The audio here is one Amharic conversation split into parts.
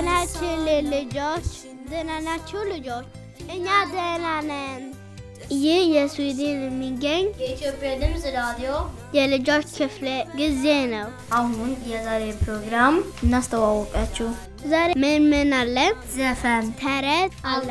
ናችሁ ልጆች? ደህና ናችሁ ልጆች? እኛ ደህና ነን። ይህ የስዊድን የሚገኝ የኢትዮጵያ ድምፅ ራዲዮ የልጆች ክፍለ ጊዜ ነው። አሁን የዛሬ ፕሮግራም እናስተዋወቃችሁ። ዛሬ ምን አለ? ዘፈን፣ ተረት አለ።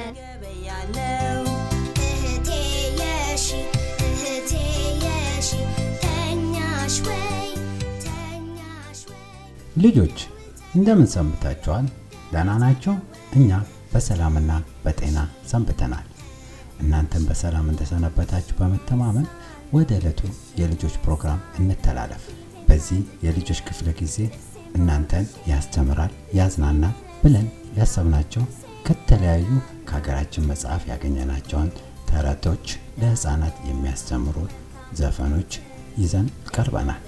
ልጆች እንደምን ሰንብታችኋል? ደህና ናችሁ? እኛ በሰላምና በጤና ሰንብተናል። እናንተም በሰላም እንደሰነበታችሁ በመተማመን ወደ ዕለቱ የልጆች ፕሮግራም እንተላለፍ። በዚህ የልጆች ክፍለ ጊዜ እናንተን ያስተምራል፣ ያዝናናል ብለን ያሰብናቸው ከተለያዩ ከሀገራችን መጽሐፍ ያገኘናቸውን ተረቶች፣ ለህፃናት የሚያስተምሩ ዘፈኖች ይዘን ቀርበናል።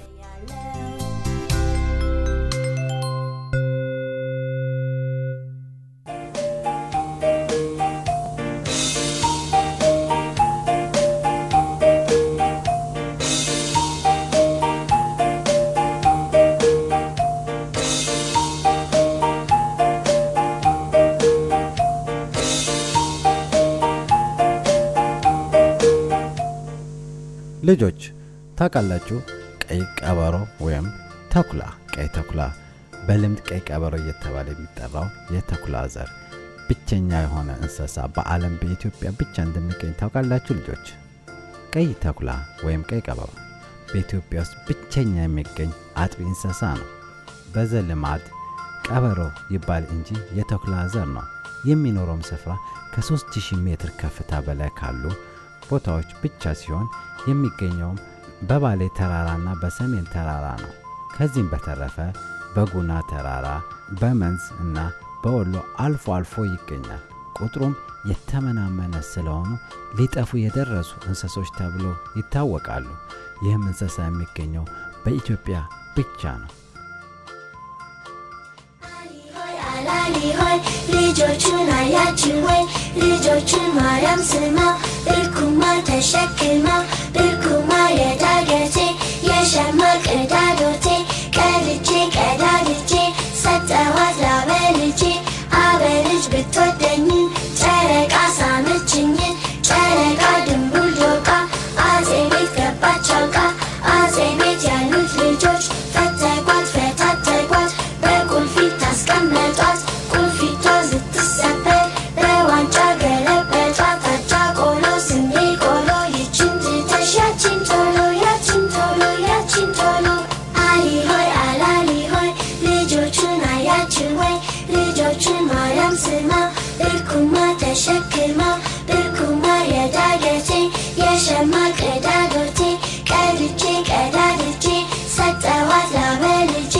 ልጆች ታውቃላችሁ፣ ቀይ ቀበሮ ወይም ተኩላ፣ ቀይ ተኩላ በልምድ ቀይ ቀበሮ እየተባለ የሚጠራው የተኩላ ዘር ብቸኛ የሆነ እንስሳ በዓለም በኢትዮጵያ ብቻ እንደሚገኝ ታውቃላችሁ ልጆች? ቀይ ተኩላ ወይም ቀይ ቀበሮ በኢትዮጵያ ውስጥ ብቸኛ የሚገኝ አጥቢ እንስሳ ነው። በዘልማድ ቀበሮ ይባል እንጂ የተኩላ ዘር ነው። የሚኖረውም ስፍራ ከ3000 ሜትር ከፍታ በላይ ካሉ ቦታዎች ብቻ ሲሆን የሚገኘው በባሌ ተራራና በሰሜን ተራራ ነው። ከዚህም በተረፈ በጉና ተራራ፣ በመንዝ እና በወሎ አልፎ አልፎ ይገኛል። ቁጥሩም የተመናመነ ስለሆኑ ሊጠፉ የደረሱ እንስሶች ተብሎ ይታወቃሉ። ይህም እንስሳ የሚገኘው በኢትዮጵያ ብቻ ነው። ልጆቹን አያችሁ ወይ? ልጆቹን ማርያም ስማ፣ ብርኩማ ተሸክማ፣ ብርኩማ የዳገቴ የሸማ ቀዳዶቴ፣ ቀድጄ ቀዳድጄ ሰጠኋት ላበልጄ። አበልጅ ብትወደኝ ጨረቃ ሳመችኝ፣ ጨረቃ ድንቡል ዶቃ አጼ ቤት ገባች አውቃ። አጼ ቤት ያሉት ልጆች ፈተጓት ፈታተጓት፣ በቁልፊት ታስቀመጧት፣ ቁልፊቷ ስትሰበር በዋንጫ ገለበጧት። አጃ ቆሎ ስንዴ ቆሎ ይችን ትተሽ ያችን ቶሎ፣ ያችን ቶሎ፣ ያችን ቶሎ። አሊ ሆይ አላሊ ሆይ ልጆቹን አያችሁ ወይ? ልጆቹን ማርያም ስማ፣ ብርኩማ ተሸክማ፣ ብርኩማ የዳገቴ የሸማ ቀዳዶቴ፣ ቀድጄ ቀዳድጄ ሰጠኋት ላበልጄ።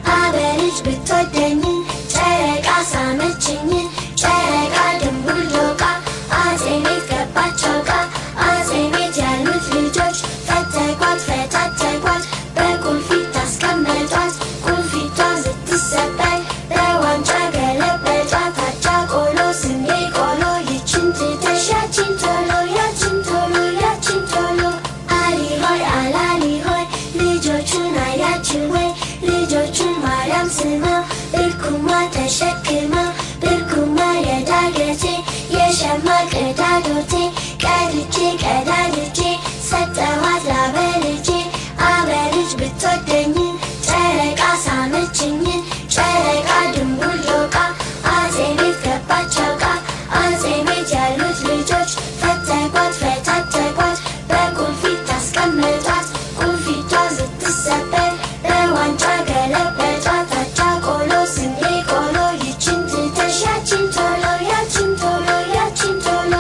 አበልጅ ብትወደኝ ጨረቃ ሳመችኝ፣ ጨረቃ ድንቡል ዶቃ አጼ ቤት ገባች አውቃ። አጼ ቤት ያሉት ልጆች ፈተጓት ፈታተጓት፣ በቁልፊት ታስቀመጧት፣ ቁልፊቷ ስትሰበር በዋንጫ ገለበጧት። አጃ ቆሎ ስንዴ ቆሎ ይችን ትተሽ ያችን ቶሎ፣ ያችን ቶሎ፣ ያችን ቶሎ። አሊ ሆይ አላሊ ሆይ ልጆቹን አያችሁ ወይ? ልጆቹን ማርያም ስማ፣ ብርኩማ ተሸክማ፣ ብርኩማ የዳገቴ የሸማ ቀዳዶቴ፣ ቀድጄ ቀዳድጄ ሰጠኋት ላበልጄ። አበልጅ ብትወደኝ ጨረቃ ሳመችኝ፣ ጨረቃ ድንቡል ዶቃ አጼ ቤት ገባች አውቃ። አጼ ቤት ያሉት ልጆች ፈተጓት ፈታተጓት፣ በቁልፊት ታስቀመጧት፣ ቁልፊቷ ስትሰበር በዋንጫ ገለበጧት። አጃ ቆሎ ስንዴ ቆሎ ይችን ትተሽ ያችን ቶሎ፣ ያችን ቶሎ፣ ያችን ቶሎ።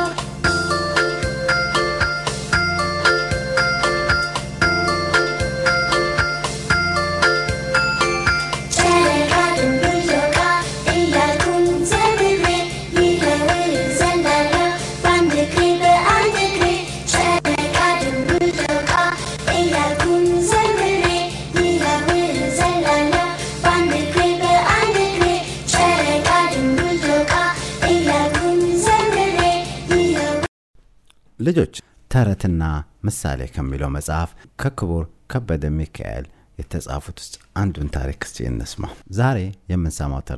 ጨረቃ ድንቡል ዶቃ እያልኩኝ ዘምሬ ይኸውል ዘላለሁ በአንድ እግሬ በአንድ እግሬ። ጨረቃ ድንቡል ዶቃ እያልኩኝ ዘምሬ ይኸውል ዘላለሁ በአንድ እግሬ በአንድ እግሬ። ጨረቃ ድንቡል ዶቃ እያልኩኝ ዘምሬ ይኸውል። ልጆች ተረትና ምሳሌ ከሚለው መጽሐፍ ከክቡር ከበደ ሚካኤል የተጻፉት ውስጥ አንዱን ታሪክ እስቲ እንስማ። ዛሬ የምንሰማው ተረት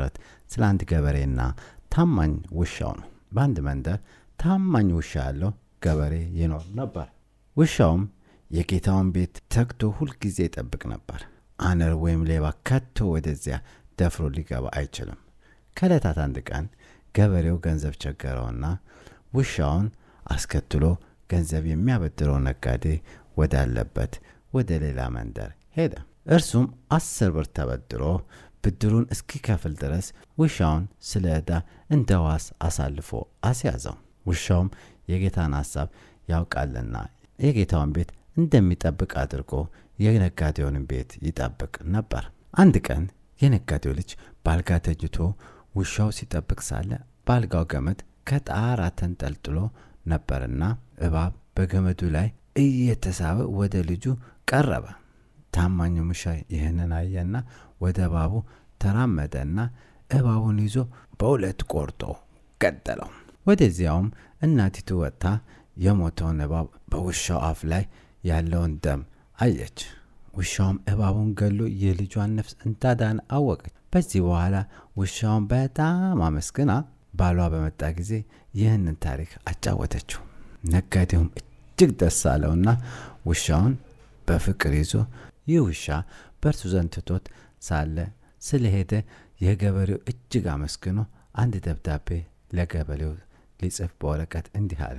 ስለ አንድ ገበሬና ታማኝ ውሻው ነው። በአንድ መንደር ታማኝ ውሻ ያለው ገበሬ ይኖር ነበር። ውሻውም የጌታውን ቤት ተግቶ ሁል ጊዜ ይጠብቅ ነበር። አነር ወይም ሌባ ከቶ ወደዚያ ደፍሮ ሊገባ አይችልም። ከዕለታት አንድ ቀን ገበሬው ገንዘብ ቸገረውና ውሻውን አስከትሎ ገንዘብ የሚያበድረው ነጋዴ ወዳለበት ወደ ሌላ መንደር ሄደ። እርሱም 10 ብር ተበድሮ ብድሩን እስኪከፍል ድረስ ውሻውን ስለ ዕዳ እንደ ዋስ አሳልፎ አስያዘው። ውሻውም የጌታን ሐሳብ ያውቃልና የጌታውን ቤት እንደሚጠብቅ አድርጎ የነጋዴውን ቤት ይጠብቅ ነበር። አንድ ቀን የነጋዴው ልጅ ባልጋ ተኝቶ ውሻው ሲጠብቅ ሳለ ባልጋው ገመድ ከጣራ ተንጠልጥሎ ነበርና እባብ በገመዱ ላይ እየተሳበ ወደ ልጁ ቀረበ። ታማኙ ውሻ ይህንን አየና ወደ እባቡ ተራመደና እባቡን ይዞ በሁለት ቆርጦ ገደለው። ወደዚያውም እናቲቱ ወጥታ የሞተውን እባብ በውሻው አፍ ላይ ያለውን ደም አየች። ውሻውም እባቡን ገሎ የልጇን ነፍስ እንዳዳነ አወቀች። በዚህ በኋላ ውሻውን በጣም አመስግና ባሏ በመጣ ጊዜ ይህንን ታሪክ አጫወተችው። ነጋዴውም እጅግ ደስ አለውና ውሻውን በፍቅር ይዞ ይህ ውሻ በእርሱ ዘንድ ትቶት ሳለ ስለሄደ የገበሬው እጅግ አመስግኖ አንድ ደብዳቤ ለገበሬው ሊጽፍ በወረቀት እንዲህ አለ።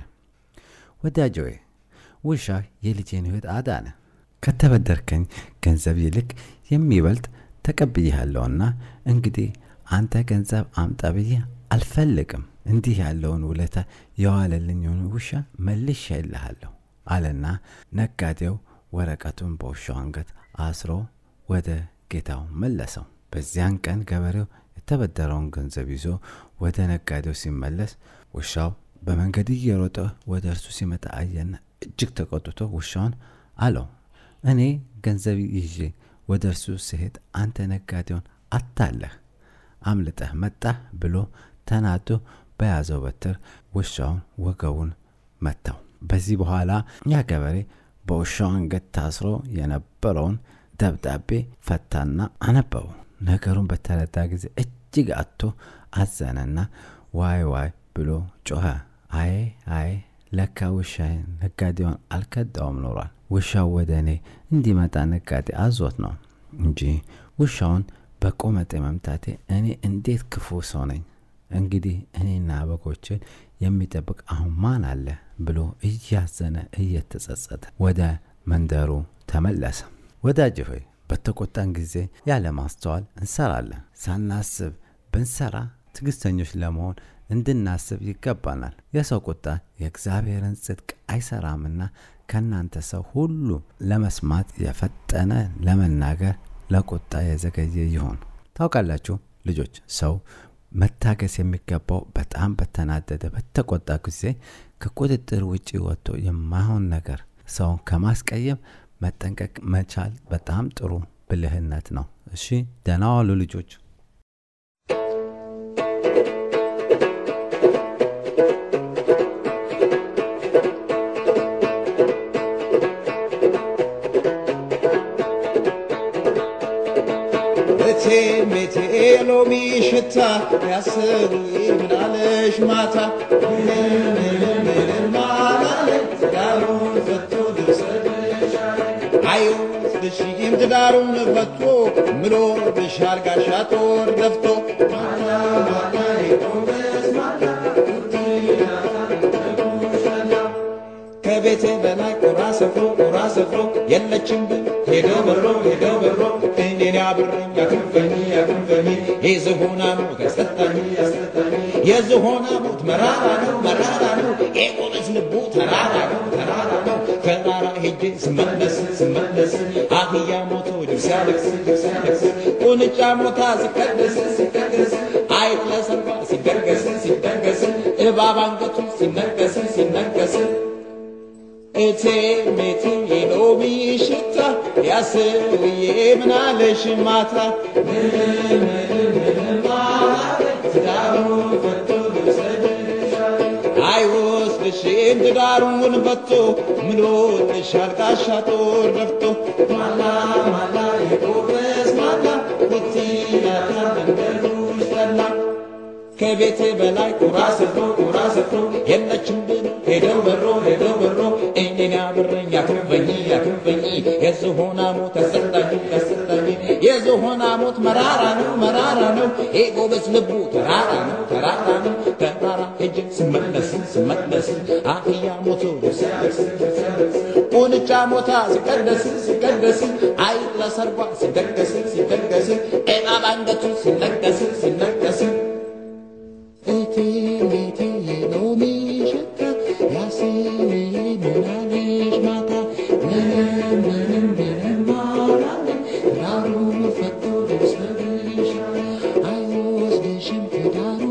ወዳጄ ሆይ ውሻ የልጄን ሕይወት አዳነ። ከተበደርከኝ ገንዘብ ይልቅ የሚበልጥ ተቀብያለሁና እንግዲህ አንተ ገንዘብ አምጣ ብዬ አልፈልግም። እንዲህ ያለውን ውለታ የዋለልኝን ውሻ መልሼልሃለሁ አለና ነጋዴው ወረቀቱን በውሻው አንገት አስሮ ወደ ጌታው መለሰው። በዚያን ቀን ገበሬው የተበደረውን ገንዘብ ይዞ ወደ ነጋዴው ሲመለስ ውሻው በመንገድ እየሮጠ ወደ እርሱ ሲመጣ አየና እጅግ ተቆጥቶ ውሻውን አለው፣ እኔ ገንዘብ ይዤ ወደ እርሱ ሲሄድ አንተ ነጋዴውን አታለህ አምልጠህ መጣህ ብሎ ተናዶ በያዘው በትር ውሻውን ወገቡን መታው። በዚህ በኋላ ያ ገበሬ በውሻው አንገት ታስሮ የነበረውን ደብዳቤ ፈታና አነበበው። ነገሩን በተረዳ ጊዜ እጅግ አጥቶ አዘነና ዋይ ዋይ ብሎ ጮኸ። አይ ለካ ውሻዬ ነጋዴውን አልከዳውም ኖሯል። ውሻው ወደ እኔ እንዲመጣ ነጋዴ አዞት ነው እንጂ ውሻውን በቆመጤ መምታቴ እኔ እንዴት ክፉ ሰው ነኝ! እንግዲህ እኔና በጎችን የሚጠብቅ አሁን ማን አለ ብሎ እያዘነ እየተጸጸተ ወደ መንደሩ ተመለሰ። ወዳጅ ሆይ በተቆጣን ጊዜ ያለ ማስተዋል እንሰራለን። ሳናስብ ብንሰራ ትዕግስተኞች ለመሆን እንድናስብ ይገባናል። የሰው ቁጣ የእግዚአብሔርን ጽድቅ አይሰራምና ከናንተ ሰው ሁሉ ለመስማት የፈጠነ ለመናገር ለቁጣ የዘገየ ይሁን። ታውቃላችሁ ልጆች፣ ሰው መታገስ የሚገባው በጣም በተናደደ በተቆጣ ጊዜ ከቁጥጥር ውጪ ወጥቶ የማይሆን ነገር ሰውን ከማስቀየም መጠንቀቅ መቻል በጣም ጥሩ ብልህነት ነው። እሺ ደህና ዋሉ ልጆች። ሜቴ ሎሚ ሽታ ያስሩ ምናለሽ ማታ ምንም ማለት ጋሩን ፈቶ ልብሰድሻ አዩ ልሽም ትዳሩን ፈቶ ምሎ ብሻል ጋሻ ጦር ደፍቶ ማታ ማታ ይቆመስ ማታ ቁርቲናታ ተጉሸላ ከቤቴ በላይ ቁራ ሰፍሮ የለችም ግን ሄዶ በሮ እኔን ያብረኝ ያክንፈኝ የዝሆና ሞት ያስጠጣኝ የዝሆና ሞት መራራ ነው የቆመች ልቡ ተራራ ነው ተራራ ሄጄ ስመለስ አህያ ሞቶ ድብ ሲያለቅስ ቁንጫ ሞታ ሲቀደስ አይጥ ለሰርባ ሲደርገስ እባብ አንገቱ ሲነገስ እቴ ሜቴ ሎሚ ሽታ ያስውዬ ምናለሽ ማታ ምንም ማለት ትዳሩን ፈቶ ልብሰድሻ አይወስድሽም ትዳሩን ፈቶ ምሎልሻል ጋሻ ጦር ደፍቶ ማላ የጎበዝ ማላ ኩቲናታ መንገዱሽ ጠላ ሰርቶ የለችም ብሎ ሄደው በሮ እኔን ያብረኝ ያክበኝ የዝሆን ሞት ያሰጣኝ የዝሆን ሞት መራራ ነው የጎበዝ ልቡ ተራራ ነው ተራራ ሄጄ ስመለስ አህያ ሞቶ ቁንጫ ሞታ ሲቀደስ አይጥ ለሰርጓ ሲደገስ ጤና ባንገቱ ሲነገስ እቴ ሎሚ ሽታ ያስሜናለሽ ማታ ምንም ማራለ ዳሩ ፈቶ ደስበሻ አይወስድሽም ትዳሩ